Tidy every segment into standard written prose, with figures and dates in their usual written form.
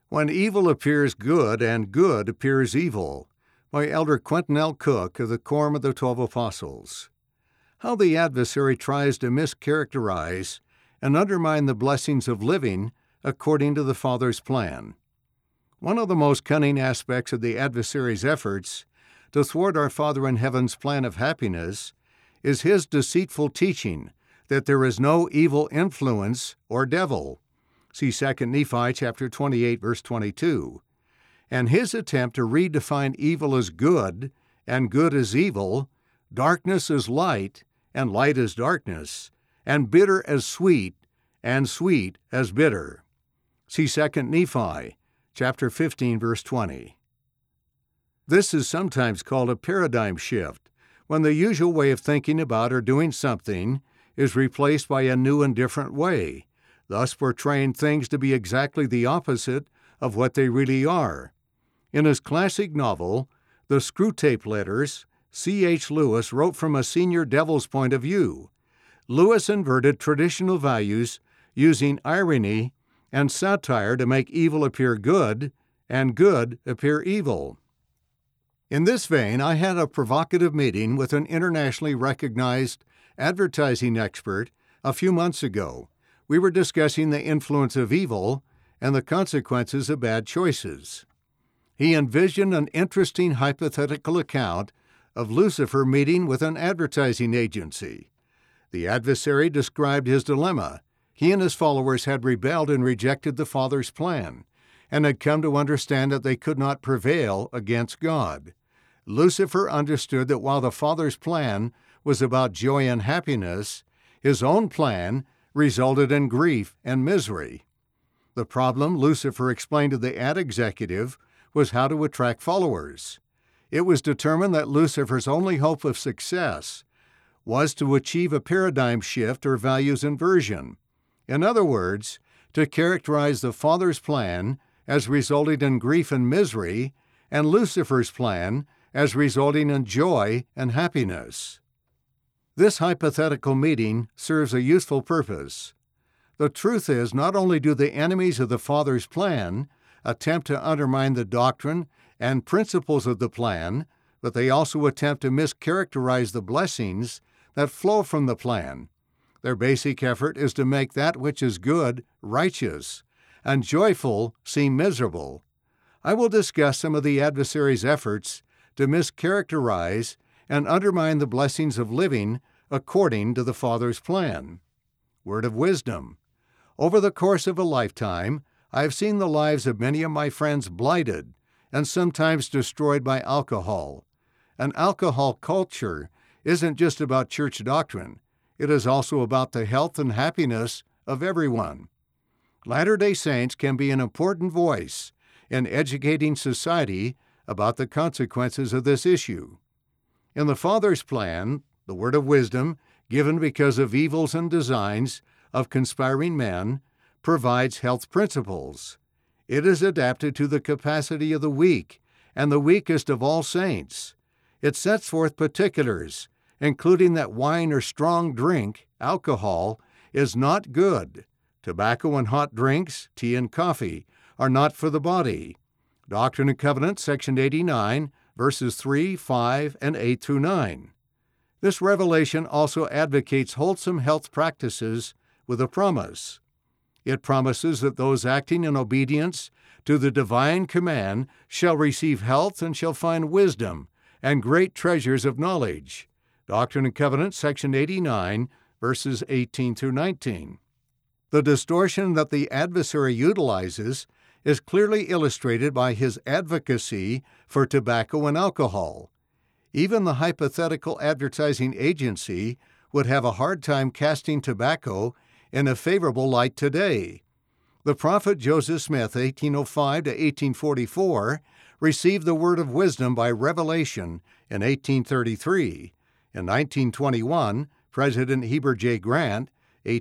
When Evil Appears Good and Good Appears Evil, by Elder Quentin L. Cook of the Quorum of the 12 Apostles. How the adversary tries to mischaracterize and undermine the blessings of living according to the Father's plan. One of the most cunning aspects of the adversary's efforts to thwart our Father in heaven's plan of happiness is his deceitful teaching that there is no evil influence or devil. See 2 Nephi chapter 28, verse 22. And his attempt to redefine evil as good and good as evil, darkness as light and light as darkness, and bitter as sweet and sweet as bitter. See 2 Nephi chapter 15, verse 20. This is sometimes called a paradigm shift, when the usual way of thinking about or doing something is replaced by a new and different way, thus portraying things to be exactly the opposite of what they really are. In his classic novel, The Screwtape Letters, C.H. Lewis wrote from a senior devil's point of view. Lewis inverted traditional values using irony and satire to make evil appear good and good appear evil. In this vein, I had a provocative meeting with an internationally recognized advertising expert a few months ago. We were discussing the influence of evil and the consequences of bad choices. He envisioned an interesting hypothetical account of Lucifer meeting with an advertising agency. The adversary described his dilemma. He and his followers had rebelled and rejected the Father's plan, and had come to understand that they could not prevail against God. Lucifer understood that while the Father's plan was about joy and happiness, his own plan resulted in grief and misery. The problem, Lucifer explained to the ad executive, was how to attract followers. It was determined that Lucifer's only hope of success was to achieve a paradigm shift or values inversion. In other words, to characterize the Father's plan as resulting in grief and misery, and Lucifer's plan as resulting in joy and happiness. This hypothetical meeting serves a useful purpose. The truth is, not only do the enemies of the Father's plan attempt to undermine the doctrine and principles of the plan, but they also attempt to mischaracterize the blessings that flow from the plan. Their basic effort is to make that which is good righteous, and joyful seem miserable. I will discuss some of the adversary's efforts to mischaracterize and undermine the blessings of living according to the Father's plan. Word of wisdom. Over the course of a lifetime, I have seen the lives of many of my friends blighted and sometimes destroyed by alcohol. An alcohol culture isn't just about church doctrine. It is also about the health and happiness of everyone. Latter-day Saints can be an important voice in educating society about the consequences of this issue. In the Father's plan, the word of wisdom, given because of evils and designs of conspiring men, provides health principles. It is adapted to the capacity of the weak and the weakest of all saints. It sets forth particulars, including that wine or strong drink, alcohol, is not good. Tobacco and hot drinks, tea and coffee, are not for the body. Doctrine and Covenants, section 89, verses 3, 5, and 8 through 9. This revelation also advocates wholesome health practices with a promise. It promises that those acting in obedience to the divine command shall receive health and shall find wisdom and great treasures of knowledge. Doctrine and Covenants, section 89, verses 18 through 19. The distortion that the adversary utilizes is clearly illustrated by his advocacy for tobacco and alcohol. Even the hypothetical advertising agency would have a hard time casting tobacco in a favorable light today. The prophet Joseph Smith, 1805 to 1844, received the word of wisdom by revelation in 1833. In 1921, President Heber J. Grant,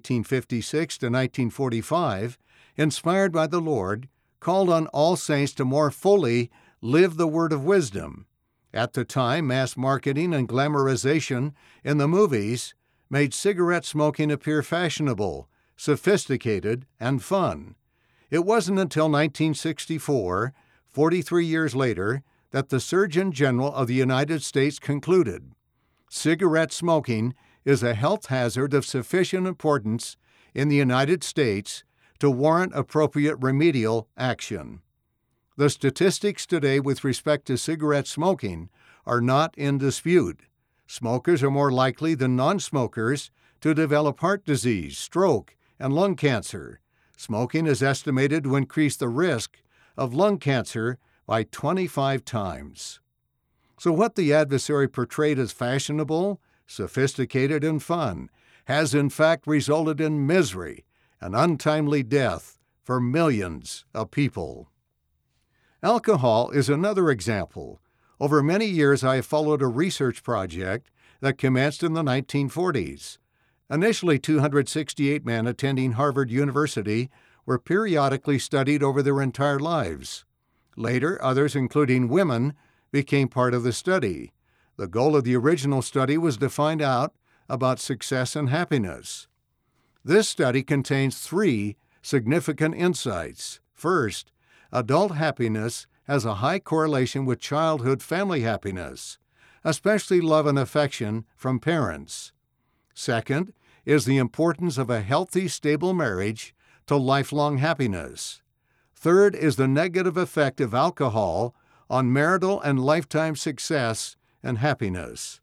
1856 to 1945, inspired by the Lord, called on all saints to more fully live the word of wisdom. At the time, mass marketing and glamorization in the movies made cigarette smoking appear fashionable, sophisticated, and fun. It wasn't until 1964, 43 years later, that the Surgeon General of the United States concluded cigarette smoking is a health hazard of sufficient importance in the United States to warrant appropriate remedial action. The statistics today with respect to cigarette smoking are not in dispute. Smokers are more likely than non-smokers to develop heart disease, stroke, and lung cancer. Smoking is estimated to increase the risk of lung cancer by 25 times. So what the adversary portrayed as fashionable, sophisticated, and fun has in fact resulted in misery and untimely death for millions of people. Alcohol is another example. Over many years, I have followed a research project that commenced in the 1940s. Initially, 268 men attending Harvard University were periodically studied over their entire lives. Later, others, including women, became part of the study. The goal of the original study was to find out about success and happiness. This study contains 3 significant insights. First, adult happiness has a high correlation with childhood family happiness, especially love and affection from parents. Second is the importance of a healthy, stable marriage to lifelong happiness. Third is the negative effect of alcohol on marital and lifetime success and happiness.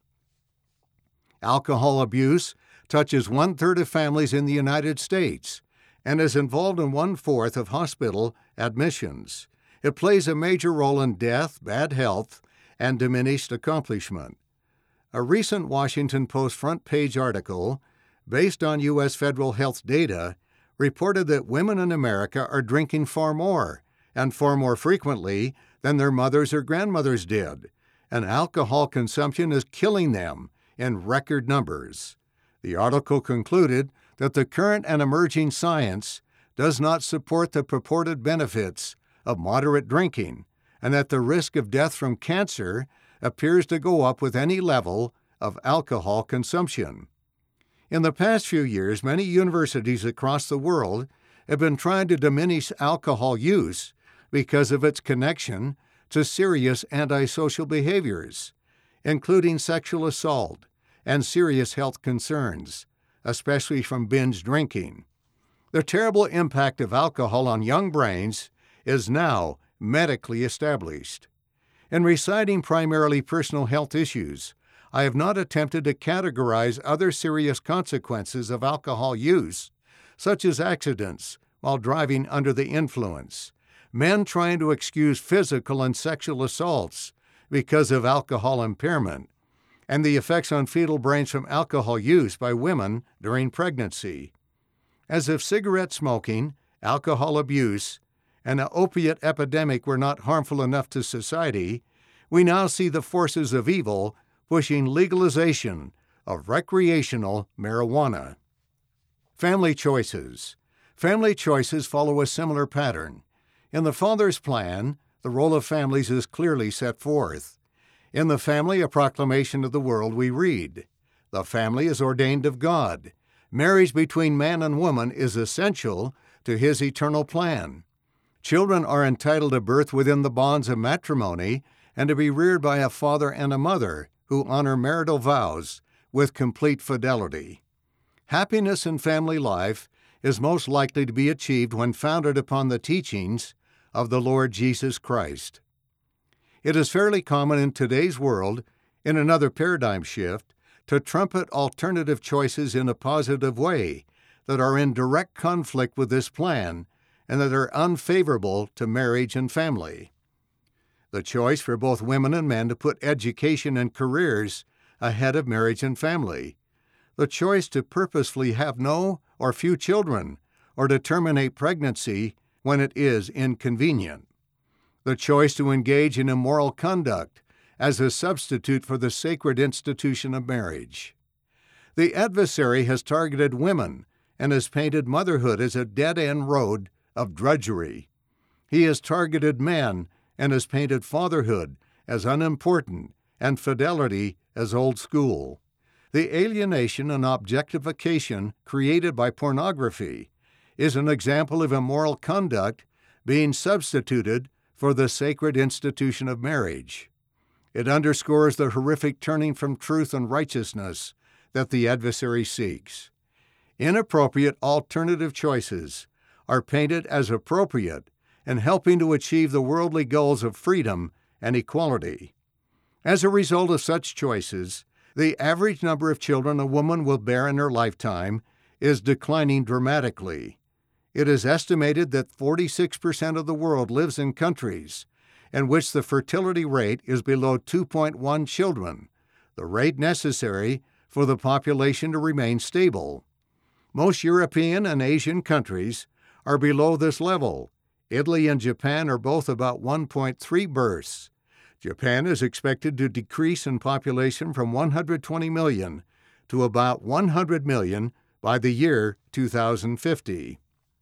Alcohol abuse touches 1/3 of families in the United States and is involved in 1/4 of hospital admissions. It plays a major role in death, bad health, and diminished accomplishment. A recent Washington Post front-page article, based on U.S. federal health data, reported that women in America are drinking far more, and far more frequently, than their mothers or grandmothers did, and alcohol consumption is killing them in record numbers. The article concluded that the current and emerging science does not support the purported benefits of moderate drinking, and that the risk of death from cancer appears to go up with any level of alcohol consumption. In the past few years, many universities across the world have been trying to diminish alcohol use because of its connection to serious antisocial behaviors, including sexual assault and serious health concerns, especially from binge drinking. The terrible impact of alcohol on young brains is now medically established. In reciting primarily personal health issues, I have not attempted to categorize other serious consequences of alcohol use, such as accidents while driving under the influence, men trying to excuse physical and sexual assaults because of alcohol impairment, and the effects on fetal brains from alcohol use by women during pregnancy. As if cigarette smoking, alcohol abuse, and an opiate epidemic were not harmful enough to society, we now see the forces of evil pushing legalization of recreational marijuana. Family choices. Family choices follow a similar pattern. In the Father's plan, the role of families is clearly set forth. In the family, a proclamation of the world, we read, "The family is ordained of God. Marriage between man and woman is essential to His eternal plan. Children are entitled to birth within the bonds of matrimony and to be reared by a father and a mother who honor marital vows with complete fidelity. Happiness in family life is most likely to be achieved when founded upon the teachings of the Lord Jesus Christ." It is fairly common in today's world, in another paradigm shift, to trumpet alternative choices in a positive way that are in direct conflict with this plan and that are unfavorable to marriage and family. The choice for both women and men to put education and careers ahead of marriage and family. The choice to purposefully have no or few children or to terminate pregnancy when it is inconvenient. The choice to engage in immoral conduct as a substitute for the sacred institution of marriage. The adversary has targeted women and has painted motherhood as a dead-end road of drudgery. He has targeted men and has painted fatherhood as unimportant and fidelity as old school. The alienation and objectification created by pornography is an example of immoral conduct being substituted for the sacred institution of marriage. It underscores the horrific turning from truth and righteousness that the adversary seeks. Inappropriate alternative choices are painted as appropriate and helping to achieve the worldly goals of freedom and equality. As a result of such choices, the average number of children a woman will bear in her lifetime is declining dramatically. It is estimated that 46% of the world lives in countries in which the fertility rate is below 2.1 children, the rate necessary for the population to remain stable. Most European and Asian countries are below this level. Italy and Japan are both about 1.3 births. Japan is expected to decrease in population from 120 million to about 100 million by the year 2050.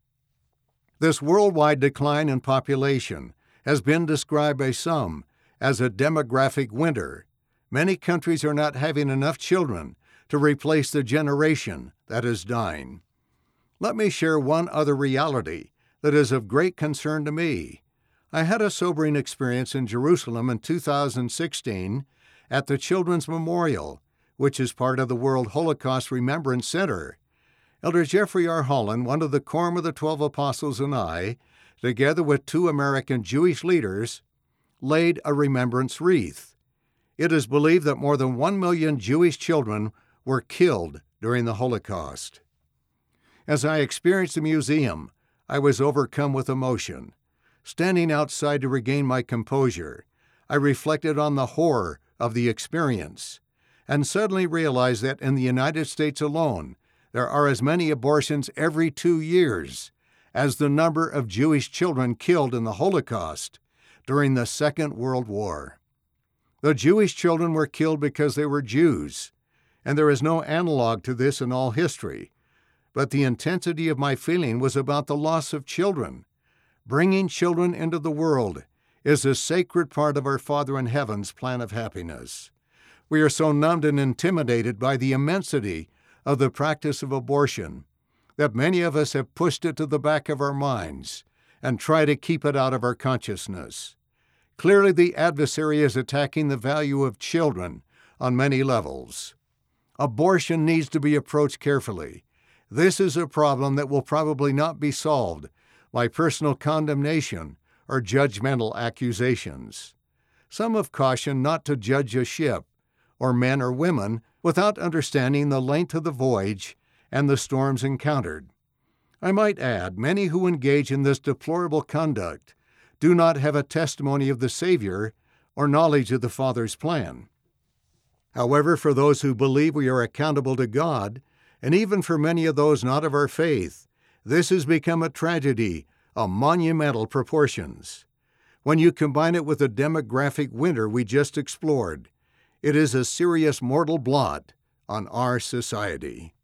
This worldwide decline in population has been described by some as a demographic winter. Many countries are not having enough children to replace the generation that is dying. Let me share one other reality that is of great concern to me. I had a sobering experience in Jerusalem in 2016 at the Children's Memorial, which is part of the World Holocaust Remembrance Center. Elder Jeffrey R. Holland, one of the Quorum of the 12 Apostles, and I, together with 2 American Jewish leaders, laid a remembrance wreath. It is believed that more than 1 million Jewish children were killed during the Holocaust. As I experienced the museum, I was overcome with emotion. Standing outside to regain my composure, I reflected on the horror of the experience and suddenly realized that in the United States alone, there are as many abortions every 2 years as the number of Jewish children killed in the Holocaust during the Second World War. The Jewish children were killed because they were Jews, and there is no analog to this in all history. But the intensity of my feeling was about the loss of children. Bringing children into the world is a sacred part of our Father in Heaven's plan of happiness. We are so numbed and intimidated by the immensity of the practice of abortion that many of us have pushed it to the back of our minds and try to keep it out of our consciousness. Clearly, the adversary is attacking the value of children on many levels. Abortion needs to be approached carefully. This is a problem that will probably not be solved by personal condemnation or judgmental accusations. Some have cautioned not to judge a ship, or men or women, without understanding the length of the voyage and the storms encountered. I might add, many who engage in this deplorable conduct do not have a testimony of the Savior or knowledge of the Father's plan. However, for those who believe we are accountable to God, and even for many of those not of our faith, this has become a tragedy of monumental proportions. When you combine it with the demographic winter we just explored, it is a serious mortal blot on our society.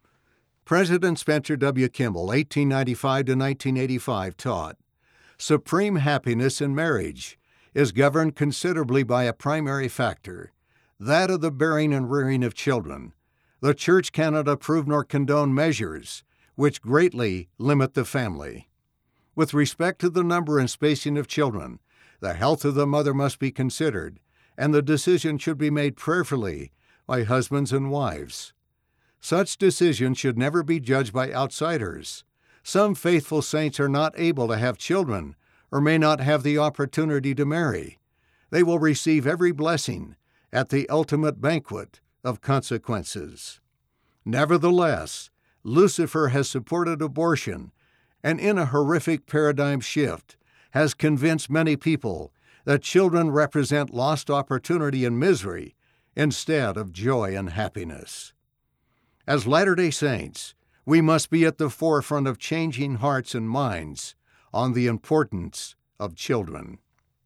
President Spencer W. Kimball, 1895 to 1985, taught, "Supreme happiness in marriage is governed considerably by a primary factor, that of the bearing and rearing of children. The Church cannot approve nor condone measures which greatly limit the family. With respect to the number and spacing of children, the health of the mother must be considered, and the decision should be made prayerfully by husbands and wives. Such decisions should never be judged by outsiders. Some faithful saints are not able to have children or may not have the opportunity to marry. They will receive every blessing at the ultimate banquet of consequences. Nevertheless, Lucifer has supported abortion and in a horrific paradigm shift has convinced many people that children represent lost opportunity and misery instead of joy and happiness. As Latter-day Saints, we must be at the forefront of changing hearts and minds on the importance of children.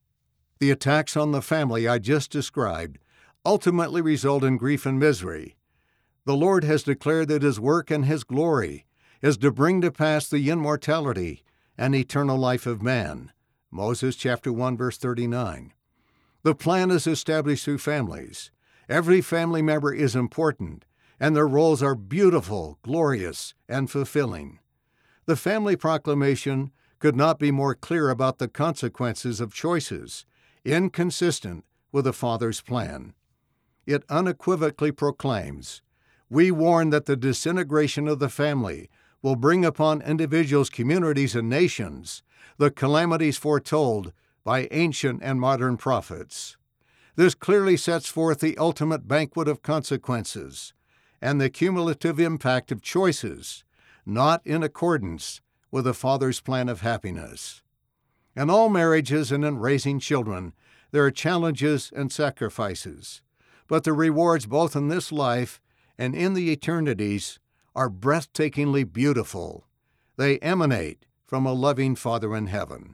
The attacks on the family I just described ultimately result in grief and misery. The Lord has declared that His work and His glory is to bring to pass the immortality and eternal life of man. Moses chapter 1, verse 39. The plan is established through families. Every family member is important, and their roles are beautiful, glorious, and fulfilling. The family proclamation could not be more clear about the consequences of choices inconsistent with the Father's plan. It unequivocally proclaims, "We warn that the disintegration of the family will bring upon individuals, communities, and nations the calamities foretold by ancient and modern prophets." This clearly sets forth the ultimate banquet of consequences and the cumulative impact of choices not in accordance with the Father's plan of happiness. In all marriages and in raising children, there are challenges and sacrifices, but the rewards both in this life and in the eternities are breathtakingly beautiful. They emanate from a loving Father in heaven.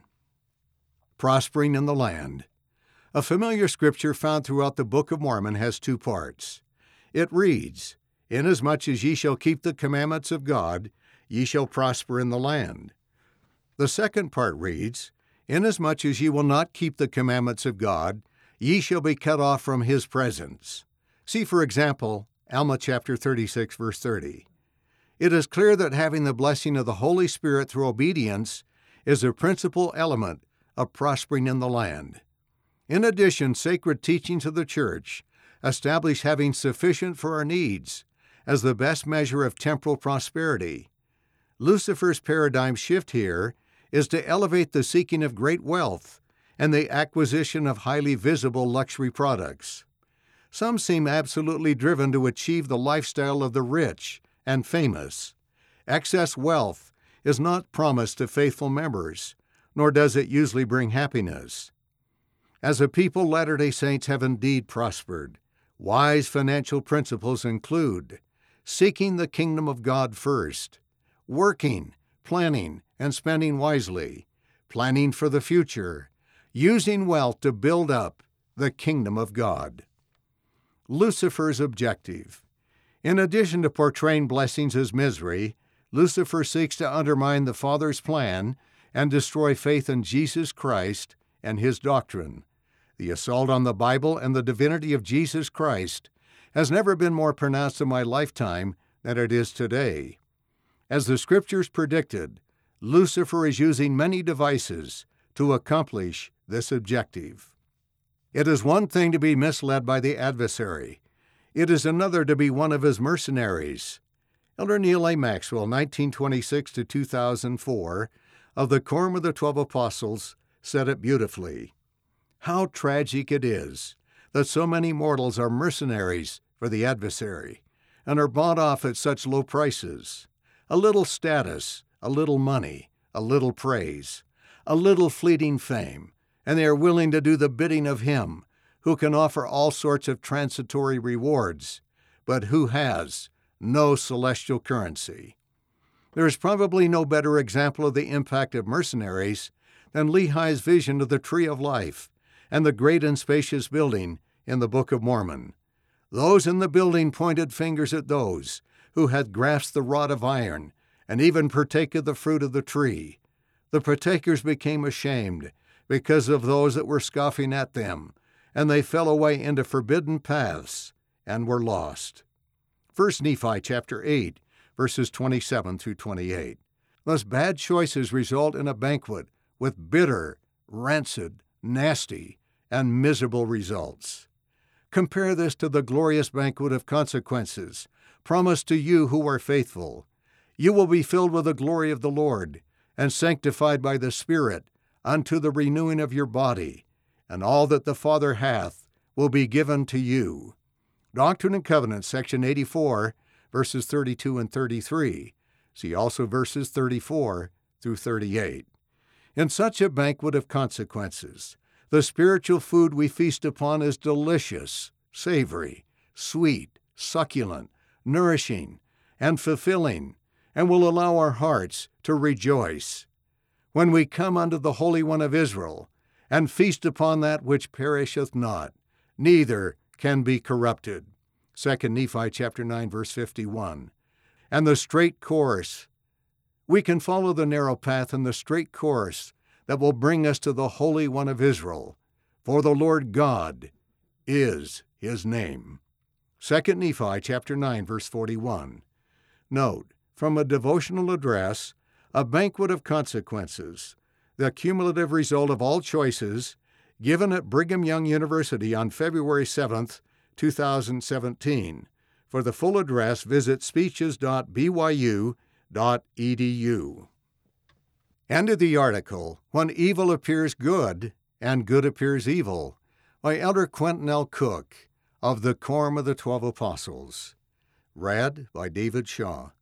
Prospering in the land. A familiar scripture found throughout the Book of Mormon has two parts. It reads, "Inasmuch as ye shall keep the commandments of God, ye shall prosper in the land." The second part reads, "Inasmuch as ye will not keep the commandments of God, ye shall be cut off from his presence." See, for example, Alma chapter 36, verse 30. It is clear that having the blessing of the Holy Spirit through obedience is the principal element of prospering in the land. In addition, sacred teachings of the Church establish having sufficient for our needs as the best measure of temporal prosperity. Lucifer's paradigm shift here is to elevate the seeking of great wealth and the acquisition of highly visible luxury products. Some seem absolutely driven to achieve the lifestyle of the rich and famous. Excess wealth is not promised to faithful members, nor does it usually bring happiness. As a people, Latter-day Saints have indeed prospered. Wise financial principles include seeking the kingdom of God first, working, planning, and spending wisely, planning for the future, using wealth to build up the kingdom of God. Lucifer's objective. In addition to portraying blessings as misery, Lucifer seeks to undermine the Father's plan and destroy faith in Jesus Christ and his doctrine. The assault on the Bible and the divinity of Jesus Christ has never been more pronounced in my lifetime than it is today. As the Scriptures predicted, Lucifer is using many devices to accomplish this objective. It is one thing to be misled by the adversary. It is another to be one of his mercenaries. Elder Neal A. Maxwell, 1926 to 2004, of the Quorum of the 12 Apostles, said it beautifully. How tragic it is that so many mortals are mercenaries for the adversary and are bought off at such low prices. A little status, a little money, a little praise, a little fleeting fame, and they are willing to do the bidding of him who can offer all sorts of transitory rewards, but who has no celestial currency. There is probably no better example of the impact of mercenaries than Lehi's vision of the Tree of Life and the great and spacious building in the Book of Mormon. Those in the building pointed fingers at those who had grasped the rod of iron and even partake of the fruit of the tree. The partakers became ashamed because of those that were scoffing at them, and they fell away into forbidden paths and were lost. 1 Nephi chapter 8, verses 27 through 28. Thus bad choices result in a banquet with bitter, rancid, nasty, and miserable results. Compare this to the glorious banquet of consequences promised to you who are faithful. You will be filled with the glory of the Lord and sanctified by the Spirit unto the renewing of your body, and all that the Father hath will be given to you. Doctrine and Covenants, section 84, verses 32 and 33. See also verses 34 through 38. In such a banquet of consequences, the spiritual food we feast upon is delicious, savory, sweet, succulent, nourishing, and fulfilling, and will allow our hearts to rejoice. When we come unto the Holy One of Israel, and feast upon that which perisheth not, neither can be corrupted. 2 Nephi chapter 9, verse 51. And the straight course. We can follow the narrow path and the straight course that will bring us to the Holy One of Israel, for the Lord God is his name. 2 Nephi chapter 9, verse 41. Note, from a devotional address A Banquet of Consequences, the cumulative result of all choices, given at Brigham Young University on February 7, 2017. For the full address, visit speeches.byu.edu. End of the article, When Evil Appears Good and Good Appears Evil, by Elder Quentin L. Cook of the Quorum of the 12 Apostles. Read by David Shaw.